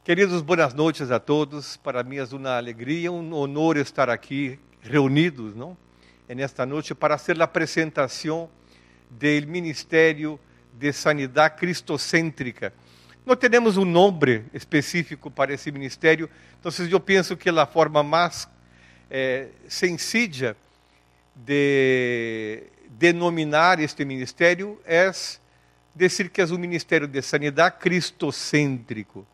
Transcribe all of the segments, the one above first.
Queridos, boas noites a todos. Para mim é uma alegria, um honor estar aqui reunidos, não? Nesta noite para fazer a apresentação do Ministério de Sanidade Cristocêntrica. Não temos um nome específico para esse ministério, então eu penso que a forma mais sencilla de denominar este ministério é dizer que é um ministério de sanidade cristocêntrico.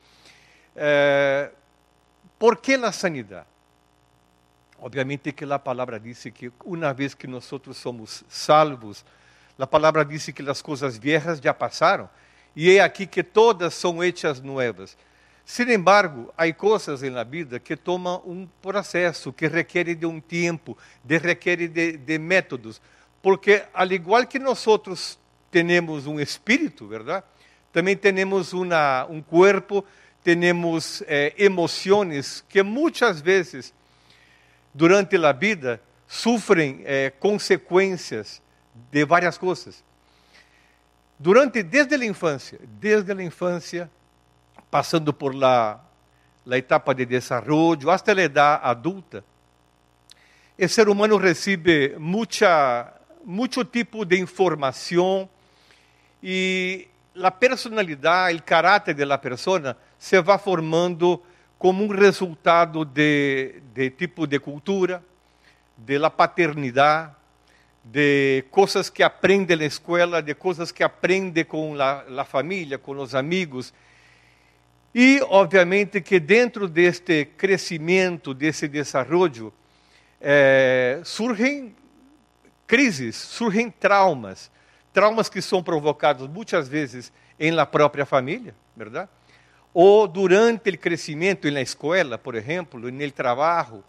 ¿Por qué la sanidad? Obviamente que la palabra dice que una vez que nosotros somos salvos, la palabra dice que las cosas viejas ya pasaron y he aquí que todas son hechas nuevas. Sin embargo, hay cosas en la vida que toman un proceso, que requiere de un tiempo, requiere de métodos, porque al igual que nosotros tenemos un espíritu, ¿verdad? También tenemos un cuerpo, temos emoções que muitas vezes, durante a vida, sofrem consequências de várias coisas. Desde a infância, passando por la etapa de desenvolvimento, até a idade adulta, o ser humano recebe muito tipo de informação e a personalidade, o caráter da pessoa se vai formando como resultado de tipo de cultura, de la paternidade, de coisas que aprende na escola, de coisas que aprende com a família, com os amigos. E, obviamente, que dentro deste crescimento, desse desenvolvimento, surgem crises, surgem traumas que são provocados muitas vezes em la própria família, verdade? Ou durante o crescimento na escola, por exemplo, no trabalho.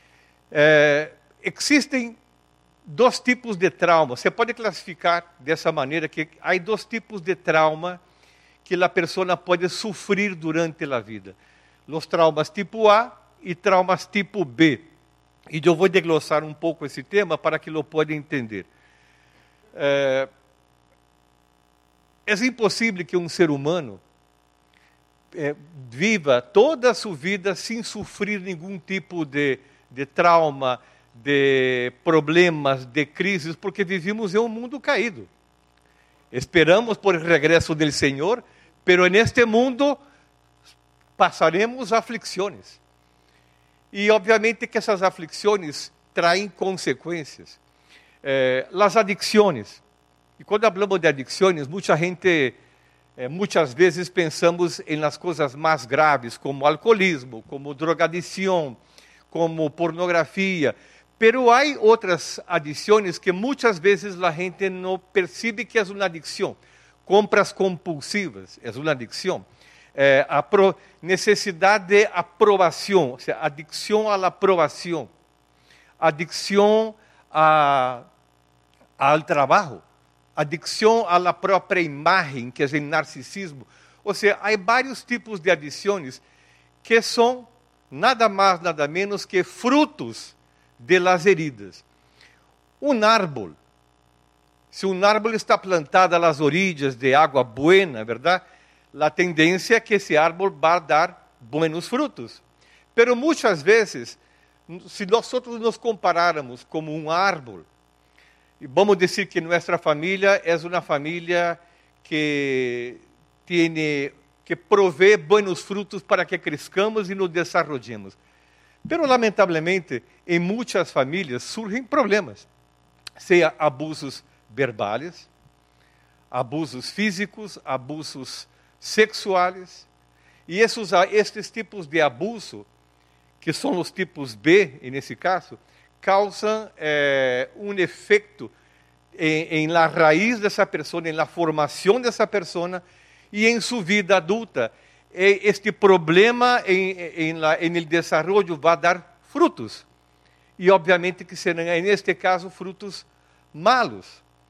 Existem dois tipos de trauma. Você pode classificar dessa maneira que há dois tipos de trauma que a pessoa pode sofrer durante a vida. Os traumas tipo A e traumas tipo B. E eu vou desglossar um pouco esse tema para que lo possa entender. É impossível que um ser humano viva toda a sua vida sem sofrer nenhum tipo de trauma, de problemas, de crises, porque vivimos em um mundo caído. Esperamos por el regresso do Senhor, pero neste mundo passaremos aflições. E obviamente que essas aflições traem consequências. As adicções. E quando falamos de adicções, muitas vezes pensamos em las coisas mais graves, como alcoolismo, como drogadição, como pornografia. Pero há outras adicções que muitas vezes a gente não percebe que é uma adicção. Compras compulsivas é uma adicção. Necessidade de aprovação, ou seja, adicção à aprovação. Adicção ao trabalho. Adicção à própria imagem, que é o narcisismo. Ou seja, há vários tipos de adições que são nada mais, nada menos que frutos de las heridas. Um árbol, se um árbol está plantado às orillas de água buena, verdade? A tendência é que esse árbol vá dar buenos frutos. Pero muitas vezes, se nós nos compararmos como um árbol, e vamos dizer que nossa família é uma família que provê buenos frutos para que crescamos e nos desenvolvemos. Pero, lamentavelmente, em muitas famílias surgem problemas, seja abusos verbais, abusos físicos, abusos sexuais. E estes tipos de abuso, que são os tipos B, nesse caso, causam um efeito em la raiz dessa pessoa, em la formação dessa pessoa e em sua vida adulta. Este problema em el desarrollo vai dar frutos. E obviamente que serão, neste caso, frutos malos.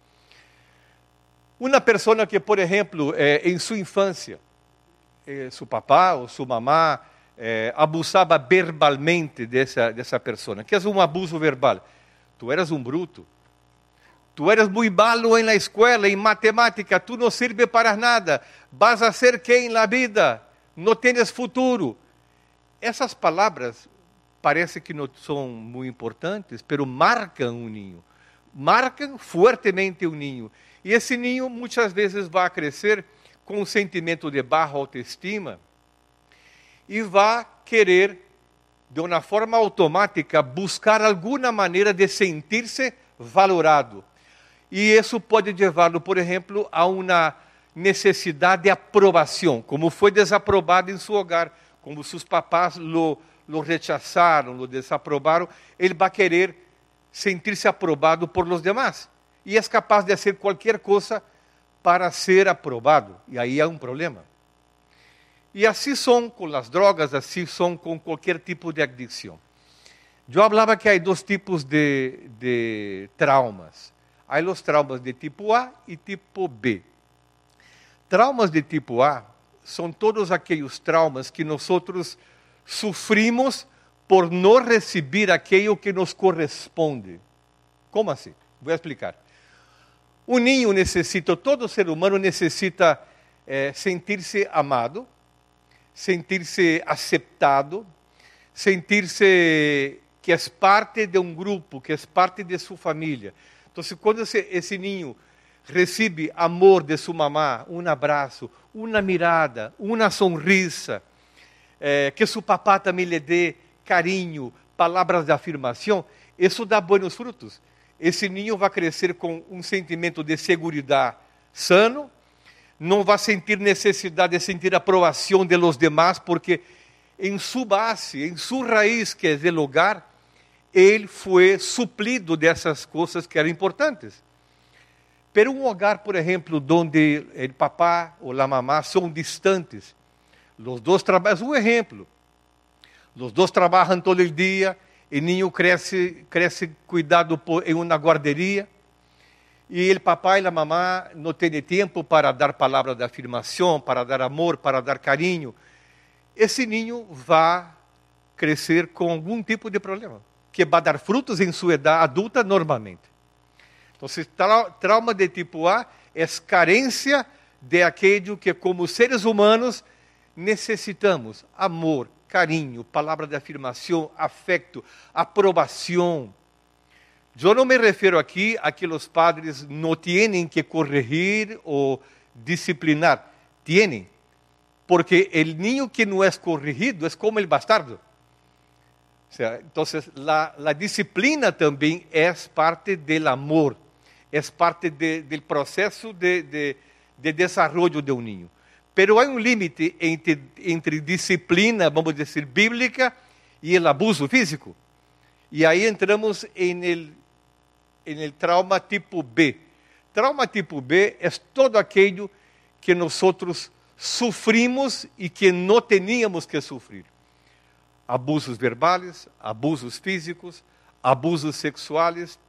Uma pessoa que, por exemplo, em sua infância, seu papá ou sua mamá abusava verbalmente dessa pessoa. Que é um abuso verbal? Tu eras um bruto. Tu eres muito malo na escola, em matemática. Tu não sirve para nada. Vas a ser quem na vida? no tienes futuro. Essas palavras parece que não são muito importantes, pero marcam um ninho. Marcam fortemente um ninho. E esse ninho muitas vezes vai crescer com um sentimento de baixa autoestima e vai querer, de uma forma automática, buscar alguma maneira de sentir-se valorado. E isso pode levá-lo, por exemplo, a uma necessidade de aprovação, como foi desaprobado em seu hogar, como seus papás lo rechazaram, lo desaprobaram, ele vai querer sentir-se aprovado por los demás. E é capaz de fazer qualquer coisa para ser aprovado. E aí há um problema. E assim são com as drogas, assim são com qualquer tipo de adicção. Eu falava que há dois tipos de traumas. Há os traumas de tipo A e tipo B. Traumas de tipo A são todos aqueles traumas que nós sofrimos por não receber aquilo que nos corresponde. Como assim? Vou explicar. O ninho necessita, todo ser humano necessita sentir-se amado, sentir-se aceitado, sentir-se que é parte de um grupo, que é parte de sua família. Então, quando esse ninho recebe amor de sua mamá, um abraço, uma mirada, uma sonrisa, que seu papá também lhe dê carinho, palavras de afirmação, isso dá bons frutos. Esse ninho vai crescer com um sentimento de segurança sano, não vai sentir necessidade de sentir aprovação de los demás, porque em sua base, em sua raiz, que é o hogar, ele foi suprido dessas coisas que eram importantes. Pero um hogar, por exemplo, onde o papá ou a mamá são distantes, os dois trabalham, um exemplo, os dois trabalham todo o dia, o ninho cresce cuidado em uma guarderia, e o papai e a mamá não têm tempo para dar palavras de afirmação, para dar amor, para dar carinho. Esse ninho vai crescer com algum tipo de problema, que vai dar frutos em sua idade adulta normalmente. Então, trauma de tipo A é carência de aquilo que, como seres humanos, necessitamos: amor, carinho, palavra de afirmação, afeto, aprovação. Eu não me refiro aqui a que os padres não têm que corrigir ou disciplinar. Têm, porque o niño que não é corrigido é como o bastardo. Então, a disciplina também é parte do amor, é parte do processo de desenvolvimento de um niño. Pero há um limite entre disciplina, vamos dizer, bíblica, e o abuso físico. E aí entramos em el trauma tipo B. Trauma tipo B é todo aquilo que nós sofrimos e que não teníamos que sofrer. Abusos verbais, abusos físicos, abusos sexuais,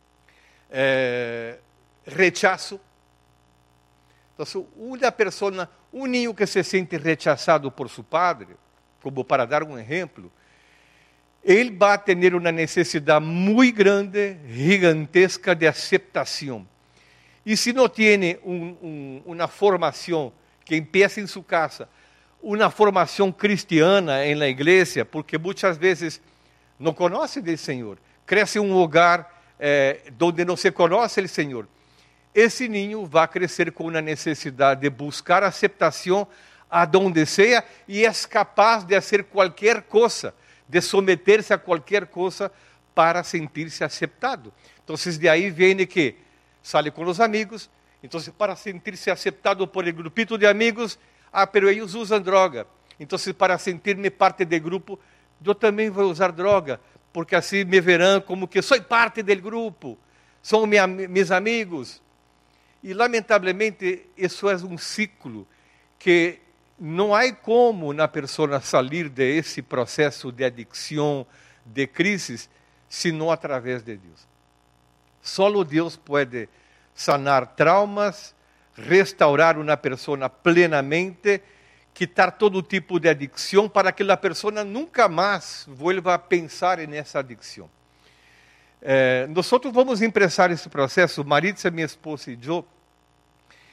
rechazo. Então, uma pessoa, um niño que se sente rechazado por seu padre, como para dar um exemplo, ele vai ter uma necessidade muito grande, gigantesca de aceitação. E se não tem uma formação que empiece em sua casa, uma formação cristiana na igreja, porque muitas vezes não conhece o Senhor, cresce em um lugar onde não se conhece o Senhor, esse ninho vai crescer com uma necessidade de buscar aceitação aonde seja e é capaz de fazer qualquer coisa, de someter-se a qualquer coisa para sentir-se aceitado. Então, de aí vem que sale com os amigos, então para sentir-se aceitado por el grupito de amigos, pero eles usam droga. Então, para sentir-me parte do grupo, eu também vou usar droga, porque assim me verão como que sou parte do grupo, são meus amigos. E, lamentavelmente, isso é um ciclo que não há como na pessoa sair desse processo de adicção, de crise, senão através de Deus. Só Deus pode sanar traumas, restaurar uma pessoa plenamente, quitar todo tipo de adicção para que a pessoa nunca mais vuelva a pensar nessa adicção. Nós vamos emprestar esse processo, Maritza, minha esposa e eu,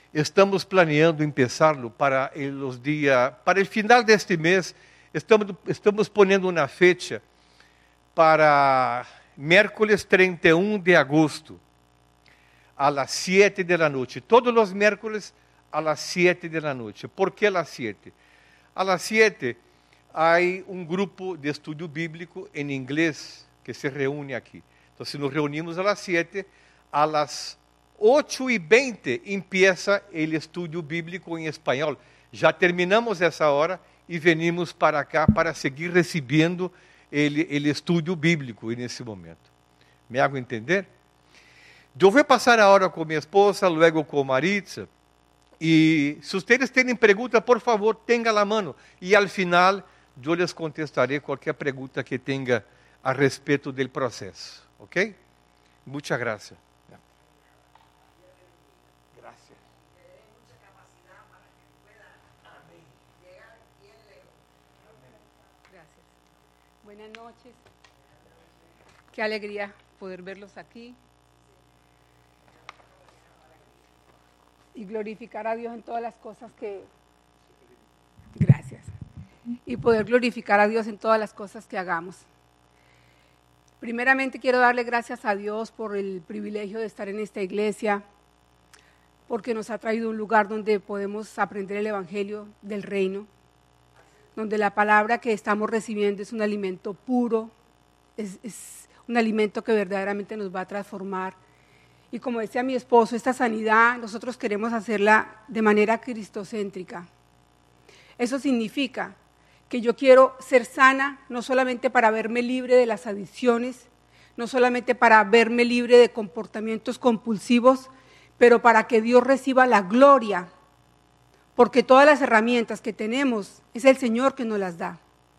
estamos planeando empezarlo para el final de este mes. Estamos poniendo una fecha para miércoles 31 de agosto, a las 7 de la noche. Todos los miércoles a las 7 de la noche. ¿Por qué a las 7? A las 7 hay un grupo de estudio bíblico en inglés que se reúne aquí. Entonces nos reunimos a las 7, a las 8:20 empieza el estudio bíblico en español. Ya terminamos esa hora y venimos para acá para seguir recibiendo el estudio bíblico en ese momento. ¿Me hago entender? Yo voy a pasar ahora con mi esposa, luego con Maritza. Y si ustedes tienen preguntas, por favor, tenga la mano. Y al final yo les contestaré cualquier pregunta que tenga a respecto del proceso. ¿Ok? Muchas gracias. Gracias. Gracias. Buenas noches. Qué alegría poder verlos aquí. Y glorificar a Dios en todas las cosas que... Gracias. Y poder glorificar a Dios en todas las cosas que hagamos. Primeramente quiero darle gracias a Dios por el privilegio de estar en esta iglesia, porque nos ha traído un lugar donde podemos aprender el evangelio del reino, donde la palabra que estamos recibiendo es un alimento puro, es un alimento que verdaderamente nos va a transformar. Y como decía mi esposo, esta sanidad nosotros queremos hacerla de manera cristocéntrica. Eso significa que yo quiero ser sana, no solamente para verme libre de las adicciones, no solamente para verme libre de comportamientos compulsivos, pero para que Dios reciba la gloria, porque todas las herramientas que tenemos es el Señor que nos las da.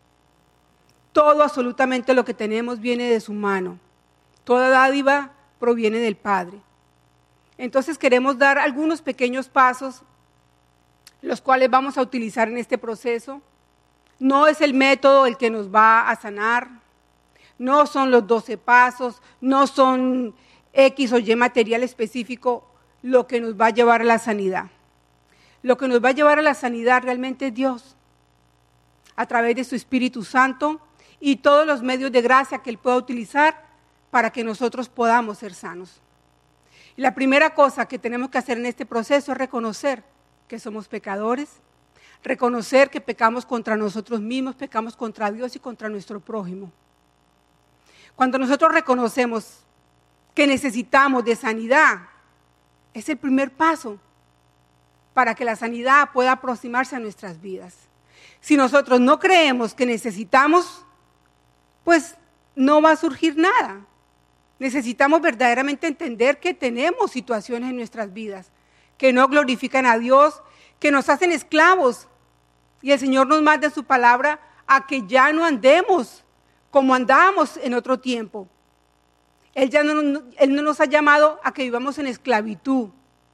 Todo, absolutamente lo que tenemos viene de su mano. Toda dádiva proviene del Padre. Entonces queremos dar algunos pequeños pasos, los cuales vamos a utilizar en este proceso. No es el método el que nos va a sanar, no son los 12 pasos, no son X o Y material específico lo que nos va a llevar a la sanidad. Lo que nos va a llevar a la sanidad realmente es Dios, a través de su Espíritu Santo y todos los medios de gracia que Él pueda utilizar para que nosotros podamos ser sanos. Y la primera cosa que tenemos que hacer en este proceso es reconocer que somos pecadores, reconocer que pecamos contra nosotros mismos, pecamos contra Dios y contra nuestro prójimo. Cuando nosotros reconocemos que necesitamos de sanidad, es el primer paso para que la sanidad pueda aproximarse a nuestras vidas. Si nosotros no creemos que necesitamos, pues no va a surgir nada. Necesitamos verdaderamente entender que tenemos situaciones en nuestras vidas que no glorifican a Dios, que nos hacen esclavos. Y el Señor nos manda en su palabra a que ya no andemos como andábamos en otro tiempo. Él no nos ha llamado a que vivamos en esclavitud,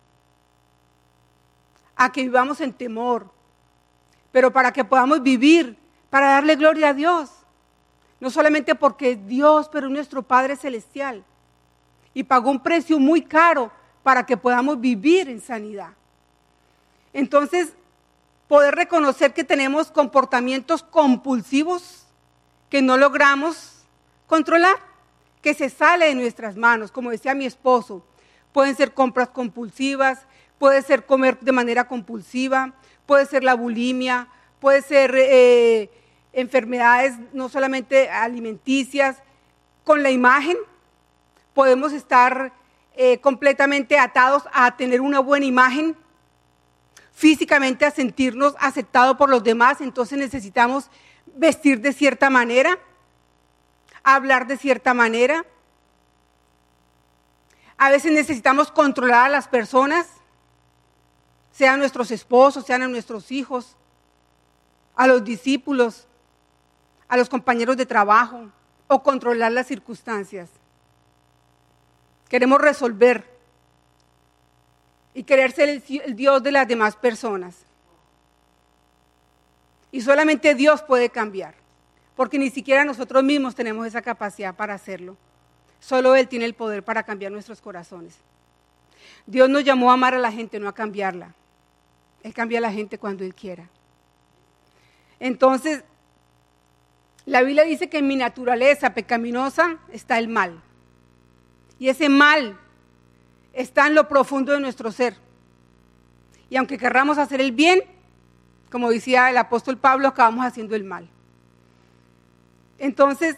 a que vivamos en temor, pero para que podamos vivir, para darle gloria a Dios. No solamente porque es Dios, pero es nuestro Padre Celestial. Y pagó un precio muy caro para que podamos vivir en sanidad. Entonces, poder reconocer que tenemos comportamientos compulsivos que no logramos controlar, que se sale de nuestras manos, como decía mi esposo. Pueden ser compras compulsivas, puede ser comer de manera compulsiva, puede ser la bulimia, puede ser enfermedades no solamente alimenticias. Con la imagen podemos estar completamente atados a tener una buena imagen, físicamente a sentirnos aceptados por los demás, entonces necesitamos vestir de cierta manera, hablar de cierta manera. A veces necesitamos controlar a las personas, sean nuestros esposos, sean a nuestros hijos, a los discípulos, a los compañeros de trabajo, o controlar las circunstancias. Queremos resolver y querer ser el Dios de las demás personas. Y solamente Dios puede cambiar, porque ni siquiera nosotros mismos tenemos esa capacidad para hacerlo. Solo Él tiene el poder para cambiar nuestros corazones. Dios nos llamó a amar a la gente, no a cambiarla. Él cambia a la gente cuando Él quiera. Entonces, la Biblia dice que en mi naturaleza pecaminosa está el mal. Y ese mal está en lo profundo de nuestro ser. Y aunque querramos hacer el bien, como decía el apóstol Pablo, acabamos haciendo el mal. Entonces,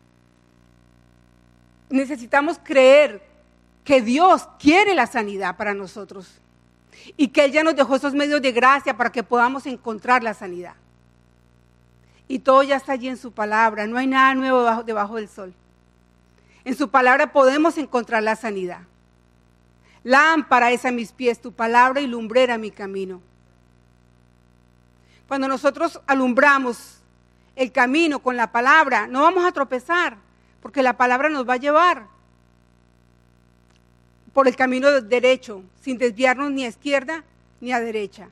necesitamos creer que Dios quiere la sanidad para nosotros y que Él ya nos dejó esos medios de gracia para que podamos encontrar la sanidad. Y todo ya está allí en su palabra, no hay nada nuevo debajo del sol. En su palabra podemos encontrar la sanidad. Lámpara es a mis pies tu palabra y lumbrera mi camino. Cuando nosotros alumbramos el camino con la palabra, no vamos a tropezar, porque la palabra nos va a llevar por el camino derecho, sin desviarnos ni a izquierda ni a derecha.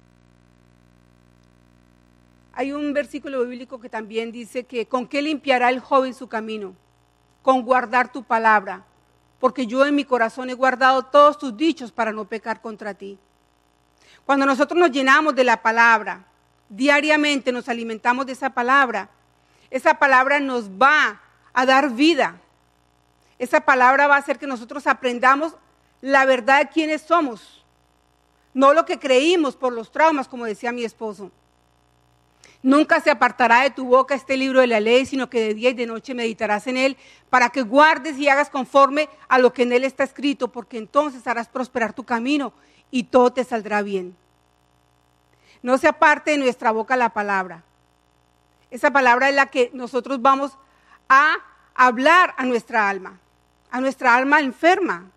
Hay un versículo bíblico que también dice que ¿con qué limpiará el joven su camino? Con guardar tu palabra, porque yo en mi corazón he guardado todos tus dichos para no pecar contra ti. Cuando nosotros nos llenamos de la palabra, diariamente nos alimentamos de esa palabra nos va a dar vida. Esa palabra va a hacer que nosotros aprendamos la verdad de quiénes somos, no lo que creímos por los traumas, como decía mi esposo. Nunca se apartará de tu boca este libro de la ley, sino que de día y de noche meditarás en él, para que guardes y hagas conforme a lo que en él está escrito, porque entonces harás prosperar tu camino y todo te saldrá bien. No se aparte de nuestra boca la palabra. Esa palabra es la que nosotros vamos a hablar a nuestra alma enferma.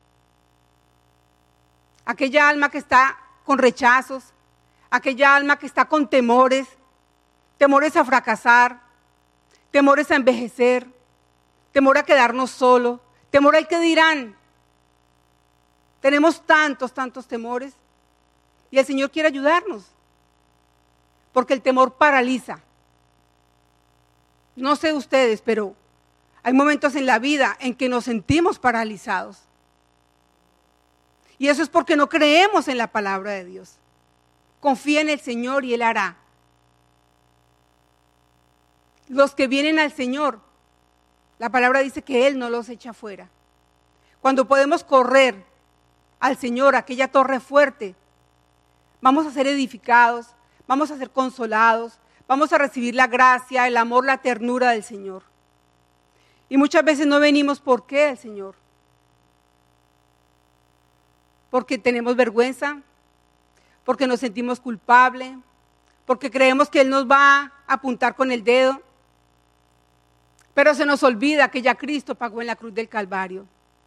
Aquella alma que está con rechazos, aquella alma que está con temores a fracasar, temores a envejecer, temor a quedarnos solos, temor al que dirán. Tenemos tantos temores y el Señor quiere ayudarnos, porque el temor paraliza. No sé ustedes, pero hay momentos en la vida en que nos sentimos paralizados. Y eso es porque no creemos en la palabra de Dios. Confía en el Señor y Él hará. Los que vienen al Señor, la palabra dice que Él no los echa fuera. Cuando podemos correr al Señor, a aquella torre fuerte, vamos a ser edificados, vamos a ser consolados, vamos a recibir la gracia, el amor, la ternura del Señor. Y muchas veces no venimos, ¿por qué al Señor? Porque tenemos vergüenza, porque nos sentimos culpables, porque creemos que Él nos va a apuntar con el dedo, pero se nos olvida que ya Cristo pagó en la cruz del Calvario.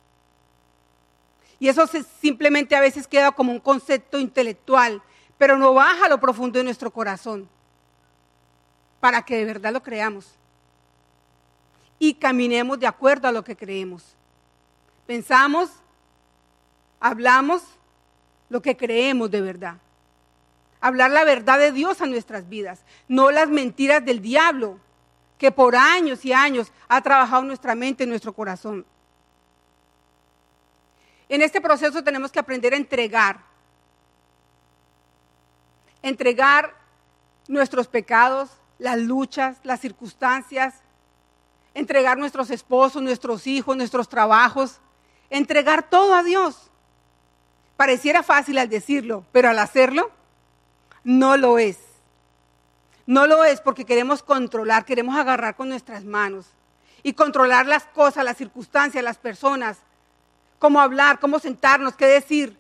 Y eso simplemente a veces queda como un concepto intelectual, pero no baja a lo profundo de nuestro corazón, para que de verdad lo creamos y caminemos de acuerdo a lo que creemos. Pensamos, hablamos lo que creemos de verdad. Hablar la verdad de Dios a nuestras vidas, no las mentiras del diablo, que por años y años ha trabajado nuestra mente y nuestro corazón. En este proceso tenemos que aprender a entregar nuestros pecados, las luchas, las circunstancias, entregar nuestros esposos, nuestros hijos, nuestros trabajos, entregar todo a Dios. Pareciera fácil al decirlo, pero al hacerlo, no lo es. No lo es porque queremos controlar, queremos agarrar con nuestras manos y controlar las cosas, las circunstancias, las personas, cómo hablar, cómo sentarnos, qué decir.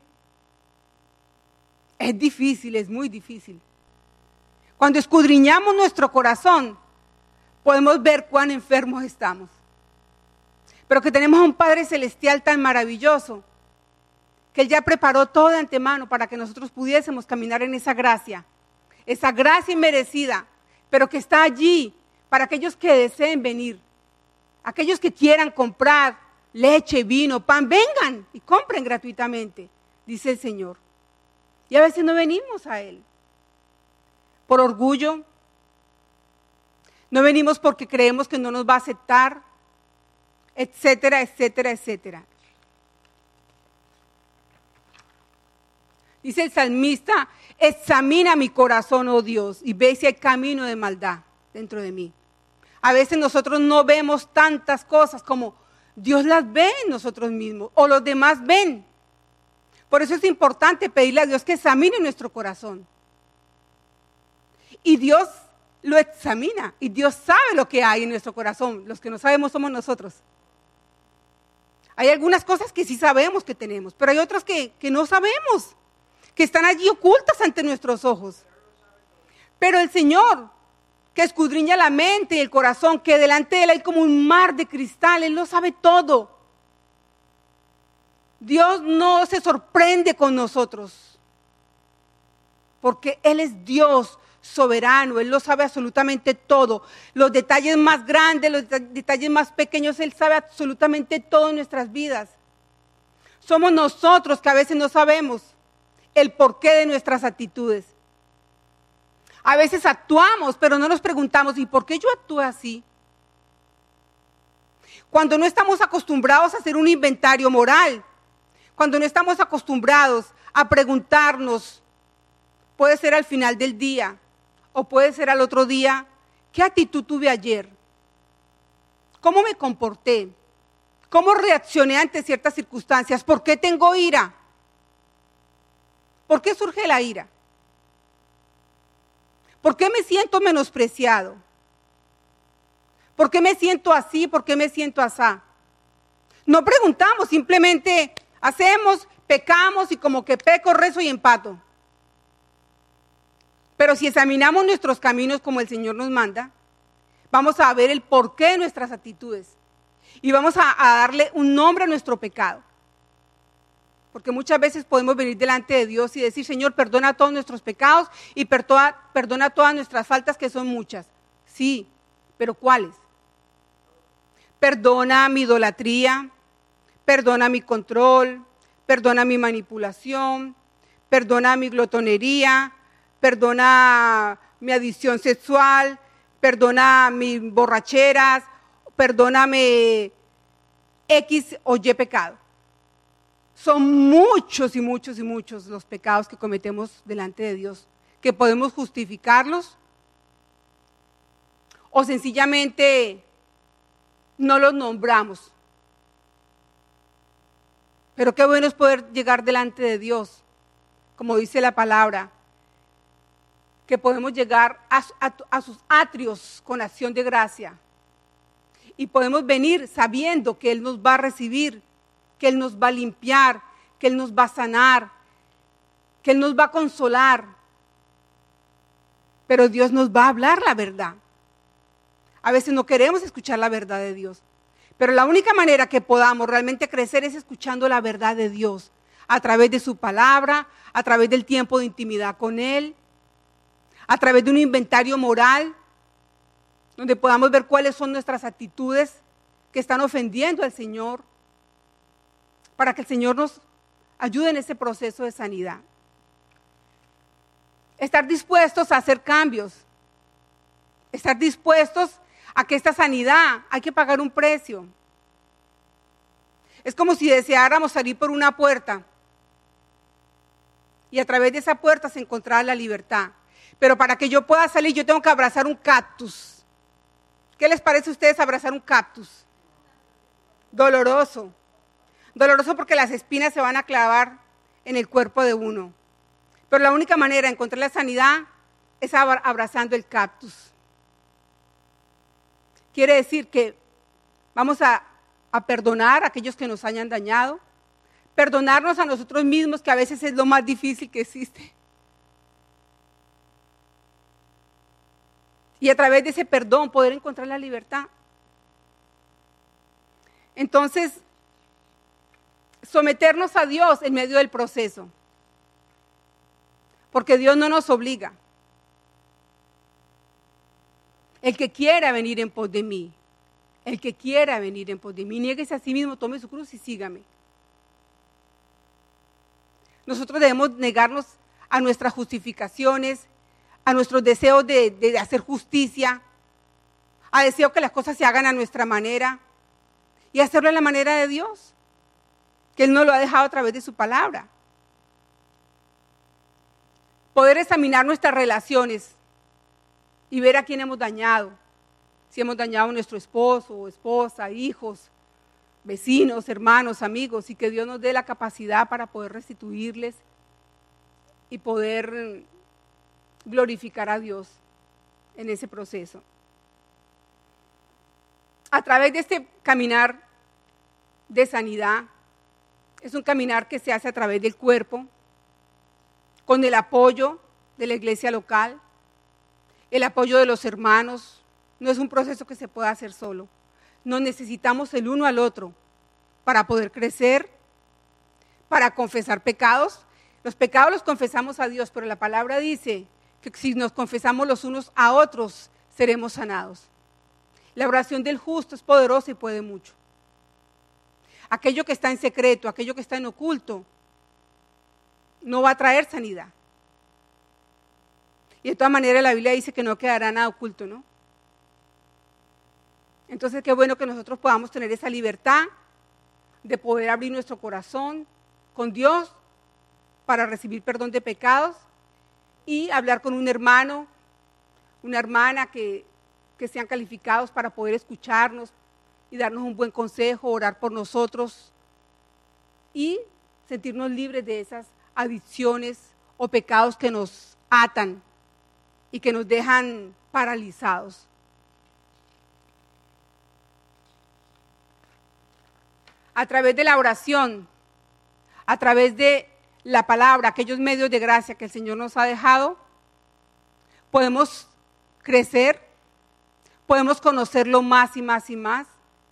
Es difícil, es muy difícil. Cuando escudriñamos nuestro corazón, podemos ver cuán enfermos estamos. Pero que tenemos a un Padre Celestial tan maravilloso, que Él ya preparó todo de antemano para que nosotros pudiésemos caminar en esa gracia inmerecida, pero que está allí para aquellos que deseen venir, aquellos que quieran comprar leche, vino, pan, vengan y compren gratuitamente, dice el Señor. Y a veces no venimos a Él por orgullo, no venimos porque creemos que no nos va a aceptar, etcétera, etcétera, etcétera. Dice el salmista, examina mi corazón, oh Dios, y ve si hay camino de maldad dentro de mí. A veces nosotros no vemos tantas cosas como Dios las ve en nosotros mismos o los demás ven. Por eso es importante pedirle a Dios que examine nuestro corazón. Y Dios lo examina y Dios sabe lo que hay en nuestro corazón. Los que no sabemos somos nosotros. Hay algunas cosas que sí sabemos que tenemos, pero hay otras que no sabemos, que están allí ocultas ante nuestros ojos. Pero el Señor, que escudriña la mente y el corazón, que delante de Él hay como un mar de cristal, Él lo sabe todo. Dios no se sorprende con nosotros, porque Él es Dios soberano, Él lo sabe absolutamente todo. Los detalles más grandes, los detalles más pequeños, Él sabe absolutamente todo en nuestras vidas. Somos nosotros que a veces no sabemos el porqué de nuestras actitudes. A veces actuamos, pero no nos preguntamos, ¿y por qué yo actúo así? Cuando no estamos acostumbrados a hacer un inventario moral, cuando no estamos acostumbrados a preguntarnos, puede ser al final del día o puede ser al otro día, ¿qué actitud tuve ayer? ¿Cómo me comporté? ¿Cómo reaccioné ante ciertas circunstancias? ¿Por qué tengo ira? ¿Por qué surge la ira? ¿Por qué me siento menospreciado? ¿Por qué me siento así? ¿Por qué me siento asá? No preguntamos, simplemente hacemos, pecamos y como que peco, rezo y empato. Pero si examinamos nuestros caminos como el Señor nos manda, vamos a ver el porqué de nuestras actitudes y vamos a darle un nombre a nuestro pecado. Porque muchas veces podemos venir delante de Dios y decir, Señor, perdona todos nuestros pecados y perdona todas nuestras faltas, que son muchas. Sí, pero ¿cuáles? Perdona mi idolatría, perdona mi control, perdona mi manipulación, perdona mi glotonería, perdona mi adicción sexual, perdona mis borracheras, perdóname X o Y pecado. Son muchos y muchos y muchos los pecados que cometemos delante de Dios, que podemos justificarlos o sencillamente no los nombramos. Pero qué bueno es poder llegar delante de Dios, como dice la palabra, que podemos llegar a sus atrios con acción de gracia y podemos venir sabiendo que Él nos va a recibir, que Él nos va a limpiar, que Él nos va a sanar, que Él nos va a consolar. Pero Dios nos va a hablar la verdad. A veces no queremos escuchar la verdad de Dios, pero la única manera que podamos realmente crecer es escuchando la verdad de Dios, a través de su palabra, a través del tiempo de intimidad con Él, a través de un inventario moral, donde podamos ver cuáles son nuestras actitudes que están ofendiendo al Señor, para que el Señor nos ayude en ese proceso de sanidad. Estar dispuestos a hacer cambios, estar dispuestos a que esta sanidad hay que pagar un precio. Es como si deseáramos salir por una puerta y a través de esa puerta se encontrara la libertad. Pero para que yo pueda salir yo tengo que abrazar un cactus. ¿Qué les parece a ustedes abrazar un cactus? Doloroso. Doloroso porque las espinas se van a clavar en el cuerpo de uno. Pero la única manera de encontrar la sanidad es abrazando el cactus. Quiere decir que vamos a perdonar a aquellos que nos hayan dañado, perdonarnos a nosotros mismos, que a veces es lo más difícil que existe. Y a través de ese perdón poder encontrar la libertad. Entonces, someternos a Dios en medio del proceso, porque Dios no nos obliga. El que quiera venir en pos de mí, el que quiera venir en pos de mí, niéguese a sí mismo, tome su cruz y sígame. Nosotros debemos negarnos a nuestras justificaciones, a nuestros deseos de hacer justicia, a deseo que las cosas se hagan a nuestra manera y hacerlo a la manera de Dios, que Él nos lo ha dejado a través de su palabra. poder examinar nuestras relaciones y ver a quién hemos dañado. Si hemos dañado a nuestro esposo o esposa, hijos, vecinos, hermanos, amigos, y que Dios nos dé la capacidad para poder restituirles y poder glorificar a Dios en ese proceso. A través de este caminar de sanidad, es un caminar que se hace a través del cuerpo, con el apoyo de la iglesia local, el apoyo de los hermanos. No es un proceso que se pueda hacer solo. Nos necesitamos el uno al otro para poder crecer, para confesar pecados. Los pecados los confesamos a Dios, pero la palabra dice que si nos confesamos los unos a otros, seremos sanados. La oración del justo es poderosa y puede mucho. Aquello que está en secreto, aquello que está en oculto, no va a traer sanidad. Y de todas maneras la Biblia dice que no quedará nada oculto, ¿no? Entonces qué bueno que nosotros podamos tener esa libertad de poder abrir nuestro corazón con Dios para recibir perdón de pecados y hablar con un hermano, una hermana que sean calificados para poder escucharnos y darnos un buen consejo, orar por nosotros y sentirnos libres de esas adicciones o pecados que nos atan y que nos dejan paralizados. A través de la oración, a través de la palabra, aquellos medios de gracia que el Señor nos ha dejado, podemos crecer, podemos conocerlo más y más y más.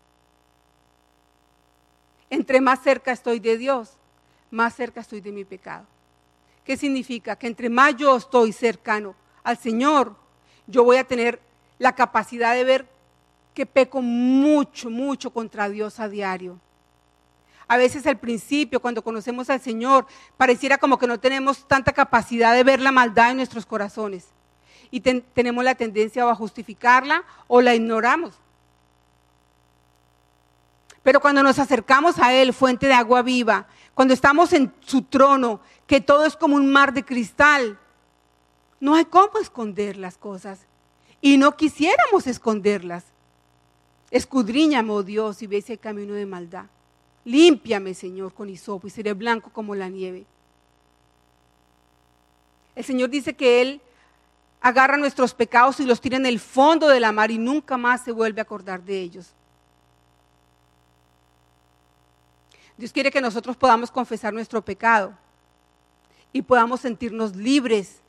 Entre más cerca estoy de Dios, más cerca estoy de mi pecado. ¿Qué significa? Que entre más yo estoy cercano al Señor, yo voy a tener la capacidad de ver que peco mucho, mucho contra Dios a diario. A veces al principio, cuando conocemos al Señor, pareciera como que no tenemos tanta capacidad de ver la maldad en nuestros corazones. Y tenemos la tendencia o a justificarla o la ignoramos. Pero cuando nos acercamos a Él, fuente de agua viva, cuando estamos en su trono, que todo es como un mar de cristal, no hay cómo esconder las cosas. Y no quisiéramos esconderlas. Escudriñame, oh Dios, y ve si hay camino de maldad. Límpiame, Señor, con hisopo y seré blanco como la nieve. El Señor dice que Él agarra nuestros pecados y los tira en el fondo de la mar y nunca más se vuelve a acordar de ellos. Dios quiere que nosotros podamos confesar nuestro pecado y podamos sentirnos libres.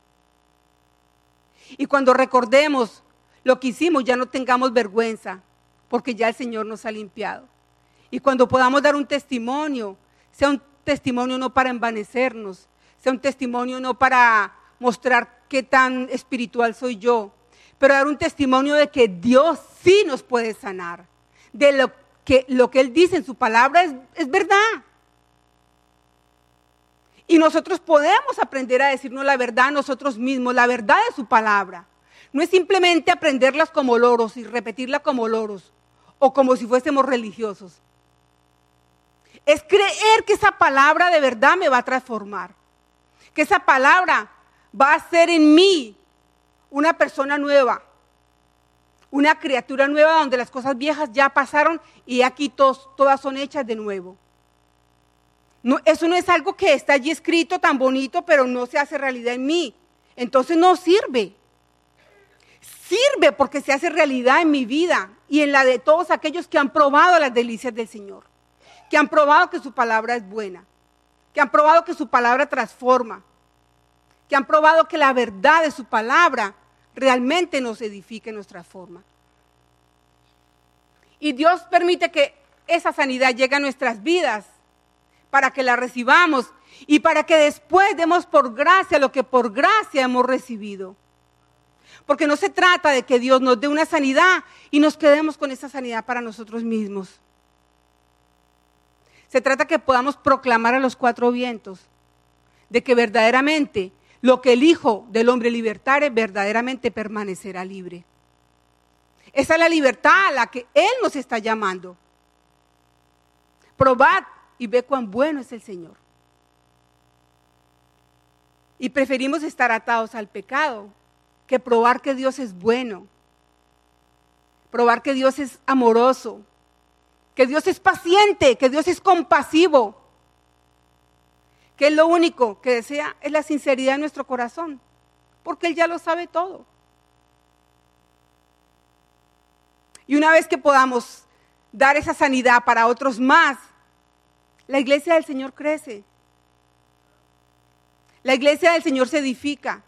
Y cuando recordemos lo que hicimos, ya no tengamos vergüenza, porque ya el Señor nos ha limpiado. Y cuando podamos dar un testimonio, sea un testimonio no para envanecernos, sea un testimonio no para mostrar qué tan espiritual soy yo, pero dar un testimonio de que Dios sí nos puede sanar, de lo que Él dice en su palabra es verdad. Y nosotros podemos aprender a decirnos la verdad a nosotros mismos, la verdad de su palabra. No es simplemente aprenderlas como loros y repetirla como loros o como si fuésemos religiosos. Es creer que esa palabra de verdad me va a transformar, que esa palabra va a hacer en mí una persona nueva, una criatura nueva donde las cosas viejas ya pasaron y aquí todas son hechas de nuevo. No, eso no es algo que está allí escrito tan bonito, pero no se hace realidad en mí. Entonces no sirve. Sirve porque se hace realidad en mi vida y en la de todos aquellos que han probado las delicias del Señor, que han probado que su palabra es buena, que han probado que su palabra transforma, que han probado que la verdad de su palabra realmente nos edifica y nos transforma. Y Dios permite que esa sanidad llegue a nuestras vidas para que la recibamos y para que después demos por gracia lo que por gracia hemos recibido. Porque no se trata de que Dios nos dé una sanidad y nos quedemos con esa sanidad para nosotros mismos. Se trata que podamos proclamar a los cuatro vientos de que verdaderamente lo que el Hijo del Hombre libertare verdaderamente permanecerá libre. Esa es la libertad a la que Él nos está llamando. Probad y ve cuán bueno es el Señor. Y preferimos estar atados al pecado que probar que Dios es bueno, probar que Dios es amoroso, que Dios es paciente, que Dios es compasivo, que Él lo único que desea es la sinceridad de nuestro corazón, porque Él ya lo sabe todo. Y una vez que podamos dar esa sanidad para otros más, la iglesia del Señor crece. La iglesia del Señor se edifica.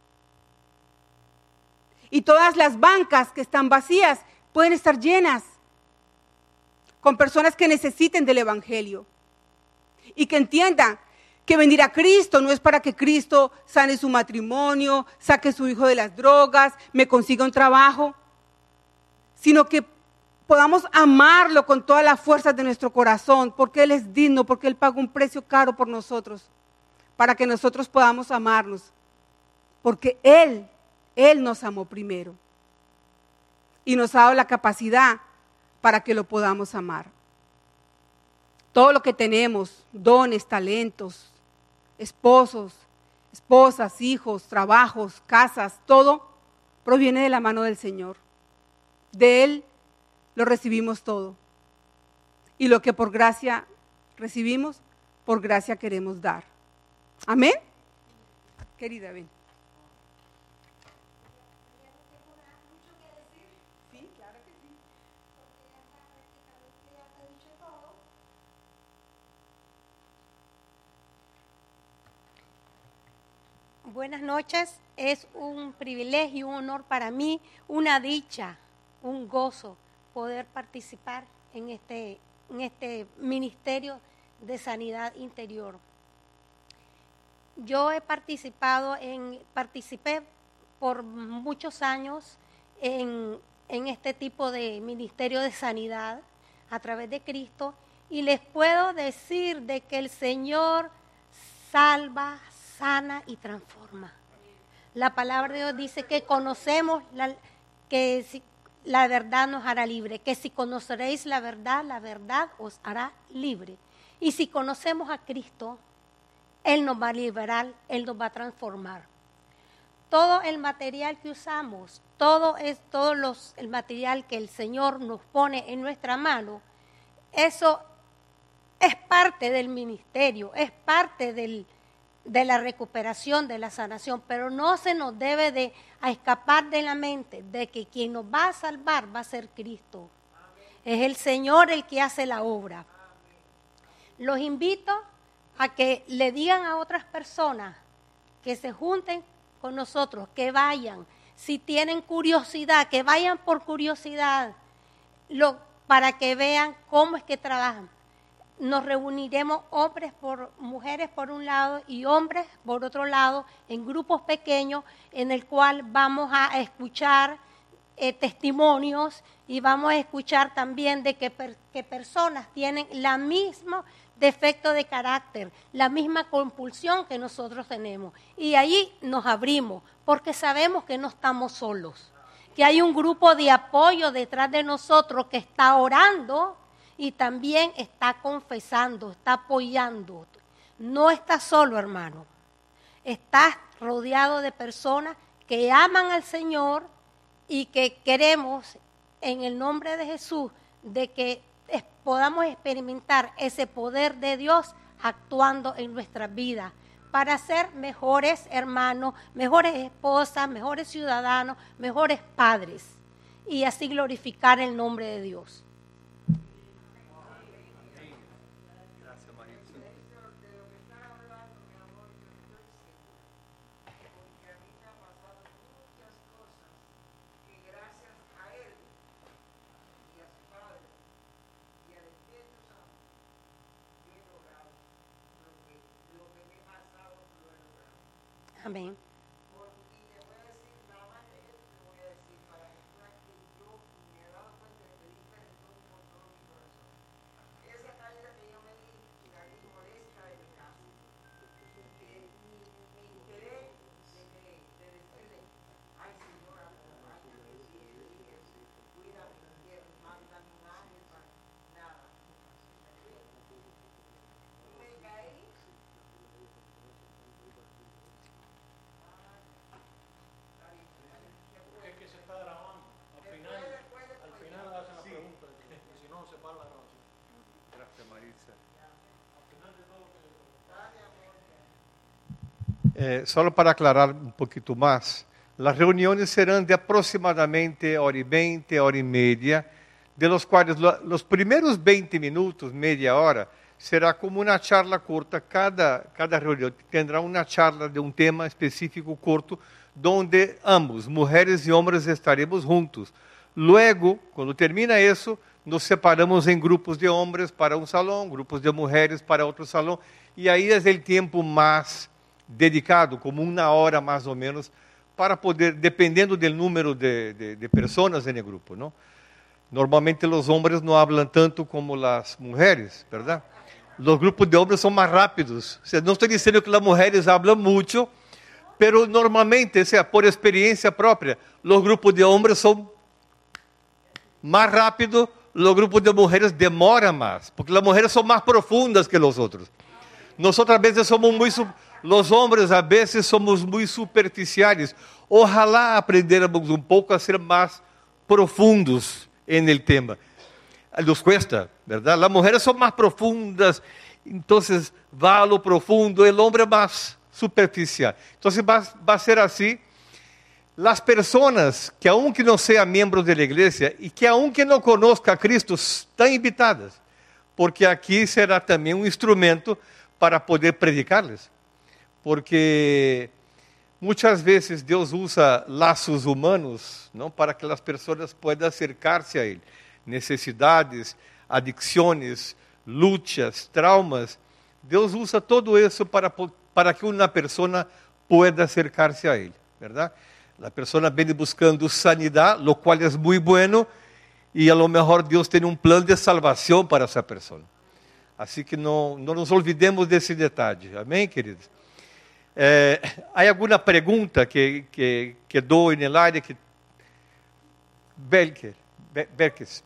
Y todas las bancas que están vacías pueden estar llenas con personas que necesiten del Evangelio y que entiendan que venir a Cristo no es para que Cristo sane su matrimonio, saque a su hijo de las drogas, me consiga un trabajo, sino que podamos amarlo con todas las fuerzas de nuestro corazón, porque Él es digno, porque Él pagó un precio caro por nosotros, para que nosotros podamos amarnos, porque Él nos amó primero y nos ha dado la capacidad para que lo podamos amar. Todo lo que tenemos, dones, talentos, esposos, esposas, hijos, trabajos, casas, todo proviene de la mano del Señor. De Él lo recibimos todo. Y lo que por gracia recibimos, por gracia queremos dar. Amén. Querida, ven. Sí, claro que sí. Buenas noches, es un privilegio, un honor para mí, una dicha, un gozo poder participar en este ministerio de sanidad interior. Yo participé por muchos años en este tipo de ministerio de sanidad a través de Cristo y les puedo decir de que el Señor salva, sana y transforma. La palabra de Dios dice que conocemos la verdad nos hará libre, que si conoceréis la verdad os hará libre. Y si conocemos a Cristo, Él nos va a liberar, Él nos va a transformar. Todo el material que usamos, el material que el Señor nos pone en nuestra mano, eso es parte del ministerio, es parte de la recuperación, de la sanación, pero no se nos debe de escapar de la mente de que quien nos va a salvar va a ser Cristo. Amén. Es el Señor el que hace la obra. Amén. Los invito a que le digan a otras personas que se junten con nosotros, que vayan, si tienen curiosidad, que vayan por curiosidad, para que vean cómo es que trabajan. Nos reuniremos mujeres por un lado y hombres por otro lado, en grupos pequeños, en el cual vamos a escuchar testimonios y vamos a escuchar también de que personas tienen la misma defecto de carácter, la misma compulsión que nosotros tenemos. Y allí nos abrimos, porque sabemos que no estamos solos, que hay un grupo de apoyo detrás de nosotros que está orando y también está confesando, está apoyando. No estás solo, hermano. Estás rodeado de personas que aman al Señor y que queremos, en el nombre de Jesús, de que podamos experimentar ese poder de Dios actuando en nuestras vidas para ser mejores hermanos, mejores esposas, mejores ciudadanos, mejores padres y así glorificar el nombre de Dios. Amén. Solo para aclarar un poquito más, las reuniones serán de aproximadamente hora y 20, hora y media, de los cuales los primeros 20 minutos, media hora, será como una charla corta. Cada reunión tendrá una charla de un tema específico corto, donde ambos, mujeres y hombres, estaremos juntos. Luego, cuando termina eso, nos separamos en grupos de hombres para un salón, grupos de mujeres para otro salón, y ahí es el tiempo más dedicado, como una hora más o menos, para poder, dependiendo del número de personas en el grupo, ¿no? Normalmente los hombres no hablan tanto como las mujeres, ¿verdad? Los grupos de hombres son más rápidos. O sea, no estoy diciendo que las mujeres hablan mucho, pero normalmente, o sea, por experiencia propia, los grupos de hombres son más rápidos, los grupos de mujeres demoran más, porque las mujeres son más profundas que los otros. Nosotros a veces somos los hombres a veces somos muy superficiales. Ojalá aprendiéramos un poco a ser más profundos en el tema. Nos cuesta, ¿verdad? Las mujeres son más profundas, entonces va a lo profundo, el hombre más superficial. Entonces va a ser así. Las personas que aunque no sean miembros de la iglesia y que aunque no conozcan a Cristo, están invitadas, porque aquí será también un instrumento para poder predicarles. Porque muchas veces Dios usa lazos humanos, ¿no?, para que las personas puedan acercarse a Él. Necesidades, adicciones, luchas, traumas. Dios usa todo eso para que una persona pueda acercarse a Él, ¿verdad? La persona viene buscando sanidad, lo cual es muy bueno, y a lo mejor Dios tiene un plan de salvación para esa persona. Así que no nos olvidemos de ese detalle. Amén, queridos? ¿Hay alguna pregunta que quedó en el aire? Berkes.